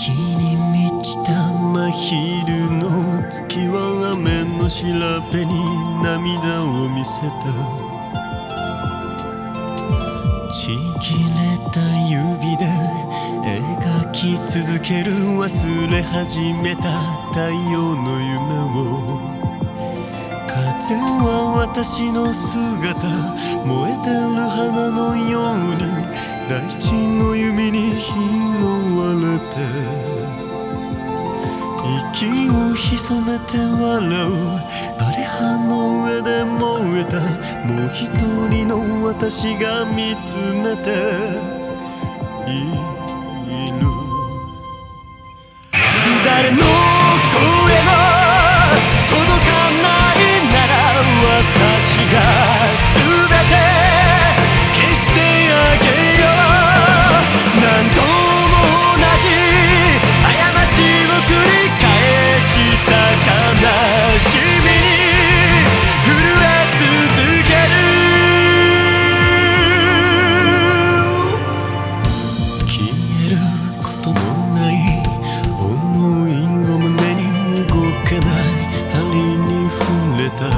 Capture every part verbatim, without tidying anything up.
月に満ちた真昼の月は雨の調べに涙を見せた。ちぎれた指で描き続ける忘れ始めた太陽の夢を。風は私の姿、燃えてる花のように大地の弓に拾われて。息を潜めて笑う枯れ葉の上で燃えたもう一人の私が見つめている。誰の声も届かないなら私が全て消してあげよう。何度も同じ過ちを繰り返した悲しみに震え続ける。消えることのない思いを胸に動けない針に触れた。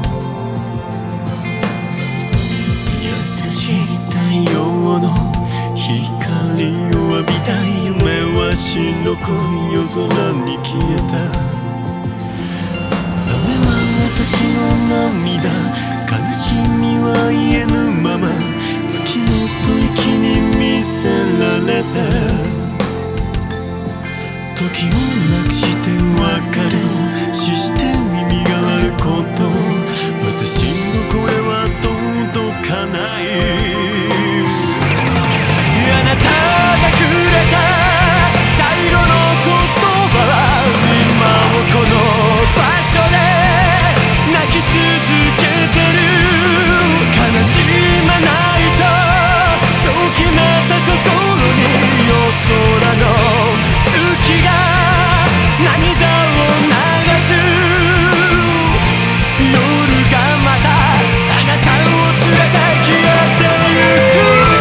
優しい太陽の光を浴びた夢は白く夜空に消えた。あれは私の涙、悲しみは言えぬまま月の吐息に見せられた。時をなくして分かる、死して意味があること、私の声は届かない。あなたがくれた最後の言葉は今もこの場所で泣き続けてる。悲しまないとそう決めた心に夜空の月が涙を流す。夜がまたあなたを連れて消えてゆく。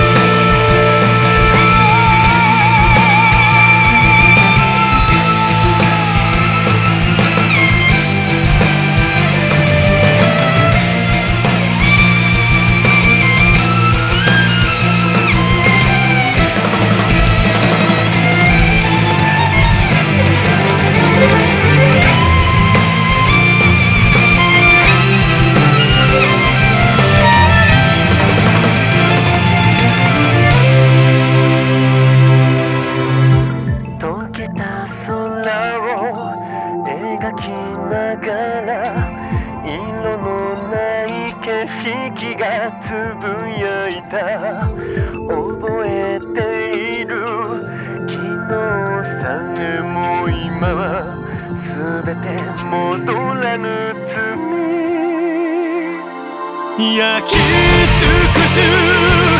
色のない景色がつぶやいた。覚えている昨日さえも今は全て戻らぬ罪。焼き尽くす